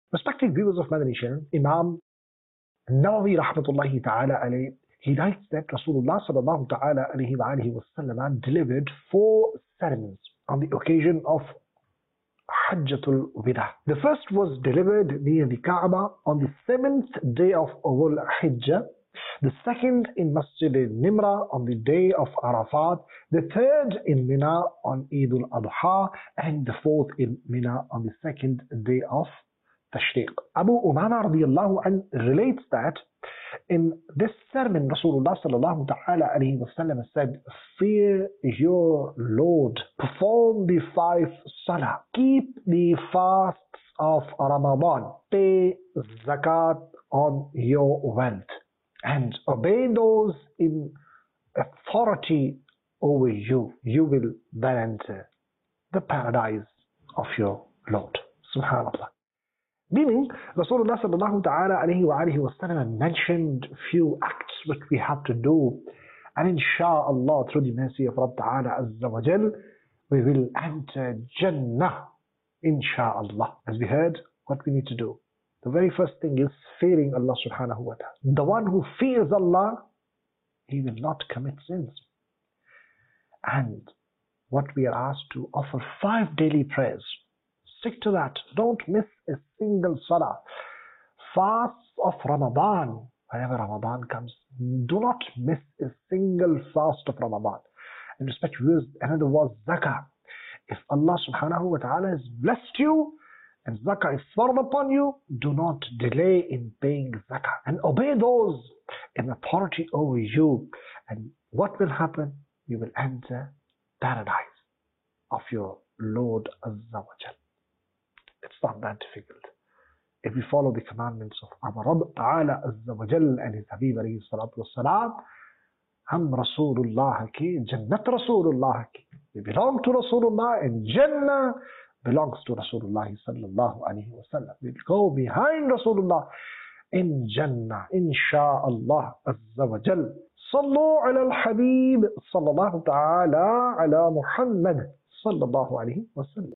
Respected viewers of Madani Channel, Imam Nawawi rahmatullahi ta'ala alayhi, he writes that Rasulullah sallallahu ta'ala alayhi wa alihi wasallam delivered 4 sermons on the occasion of Hajjatul Wida. The first was delivered near the Kaaba on the 7th day of Dhul Hijjah. The second in Masjid al-Nimra on the day of Arafat. The third in Mina on Eid al-Adha. And the fourth in Mina on the second day of Tashriq. Abu Umama radiallahu anh relates that in this sermon, Rasulullah sallallahu ta'ala alayhi wa sallam said, fear your Lord, perform the 5 salah, keep the fasts of Ramadan, pay zakat on your wealth, and obey those in authority over you. You will then enter the paradise of your Lord. Subhanallah. Meaning, Rasulullah sallallahu ta'ala alayhi wa alihi wa sallam mentioned few acts which we have to do, and insha'Allah, through the mercy of Rabb Ta'ala Azza wa Jal, we will enter Jannah, insha'Allah. As we heard, what we need to do. The very first thing is fearing Allah subhanahu wa ta'ala. The one who fears Allah, he will not commit sins. And what we are asked to offer 5 daily prayers. Stick to that. Don't miss a single salah. Fasts of Ramadan. Whenever Ramadan comes, do not miss a single fast of Ramadan. And respect viewers, another was zakah. If Allah subhanahu wa ta'ala has blessed you and zakah is fard upon you, do not delay in paying zakah. And obey those in authority over you. And what will happen? You will enter paradise of your Lord Azza wa Jal. It's not that difficult. If we follow the commandments of our Rabb Ta'ala Azza wa Jal and His Habib alayhi salatu wassalam, Hum Rasulullah ki, Jannat Rasulullah ki. We belong to Rasulullah and Jannah belongs to Rasulullah sallallahu alayhi wa sallam. We'll go behind Rasulullah in Jannah, insha'Allah Azza wa Jal. Sallu ala al-Habib sallallahu ta'ala ala Muhammad sallallahu alayhi wa sallam.